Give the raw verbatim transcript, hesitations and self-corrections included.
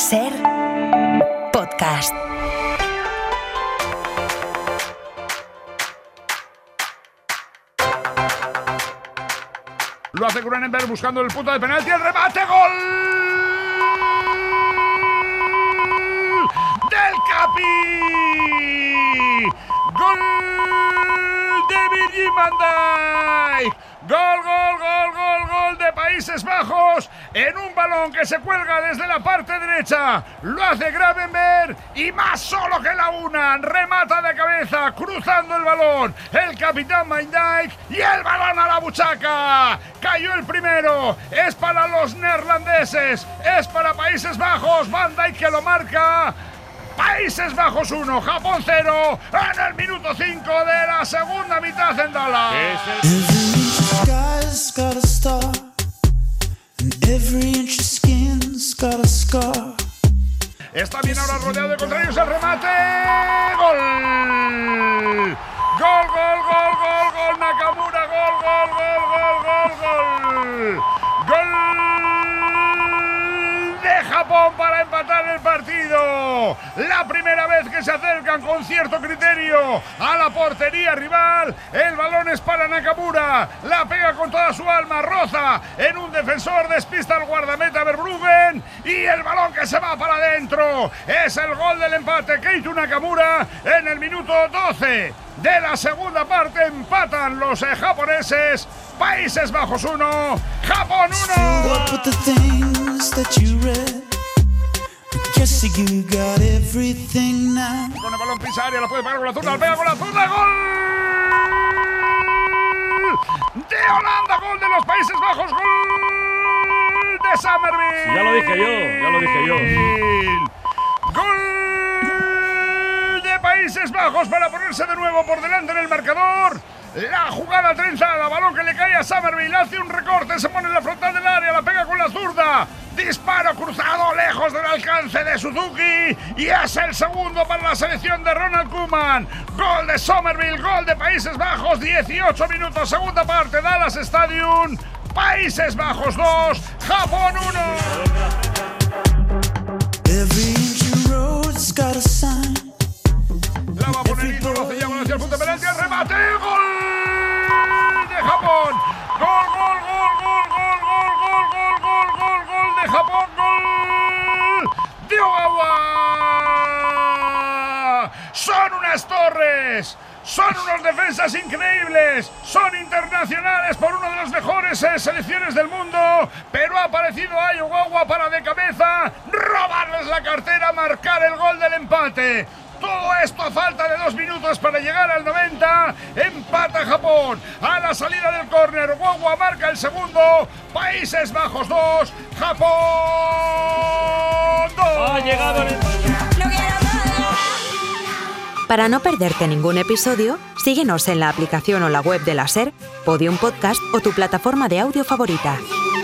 Ser Podcast. Lo hace Cronenberg buscando el punto de penalti. ¡El remate! ¡Gol! ¡Del Capi! ¡Gol de Virgil van Dijk! ¡Gol, gol, gol, gol, gol de Países Bajos! En un balón que se cuelga desde la parte derecha. Lo hace Gravenberch y más solo que la una. Remata de cabeza, cruzando el balón. El capitán Van Dijk y el balón a la buchaca. Cayó el primero. Es para los neerlandeses. Es para Países Bajos. Van Dijk que lo marca. Países Bajos uno, Japón cero, en el minuto cinco de la segunda mitad en Dallas. Está bien ahora rodeado de contrarios, el remate. ¡Gol! ¡Gol, gol, gol, gol, gol! Nakamura, gol, gol, gol, gol, gol, gol. ¡Gol de Japón para empatar el partido! La primera vez que se acercan con cierto criterio a la portería rival. El balón es para Nakamura. La pega con toda su alma. Roza en un defensor. Despista al guardameta Verbruggen. Y el balón que se va para adentro. Es el gol del empate. Keito Nakamura en el minuto doce de la segunda parte. Empatan los eh, japoneses. Países Bajos uno, Japón uno. Con el balón pisa área, la puede pegar con la zurda, la pega con la zurda, ¡gol! De Holanda, gol de los Países Bajos, gol de Summerville. Sí, ya lo dije yo, ya lo dije yo. Gol de Países Bajos para ponerse de nuevo por delante en el marcador. La jugada trenzada, balón que le cae a Summerville, hace un recorte, se pone en la frontal del área, la pega con la zurda. Disparo cruzado lejos del alcance de Suzuki y es el segundo para la selección de Ronald Koeman. Gol de Summerville, gol de Países Bajos, dieciocho minutos, segunda parte, Dallas Stadium. Países Bajos dos, Japón uno. La va a poner Ito, lo hace ya hacia el punto de penalti, el remate, gol de Japón. Gol, gol, gol, gol, gol, gol, gol, gol, gol, gol, gol de Japón, gol de Ogawa. Son unas torres. Son unos defensas increíbles, son internacionales por uno de los mejores eh, selecciones del mundo, pero ha aparecido Ayo Ogawa para de cabeza robarles la cartera, marcar el gol del empate. Todo esto a falta de dos minutos para llegar al noventa. Empata Japón. A la salida del córner, Ogawa marca el segundo. Países Bajos dos, Japón dos. Ha llegado el... Para no perderte ningún episodio, síguenos en la aplicación o la web de la SER, Podium Podcast o tu plataforma de audio favorita.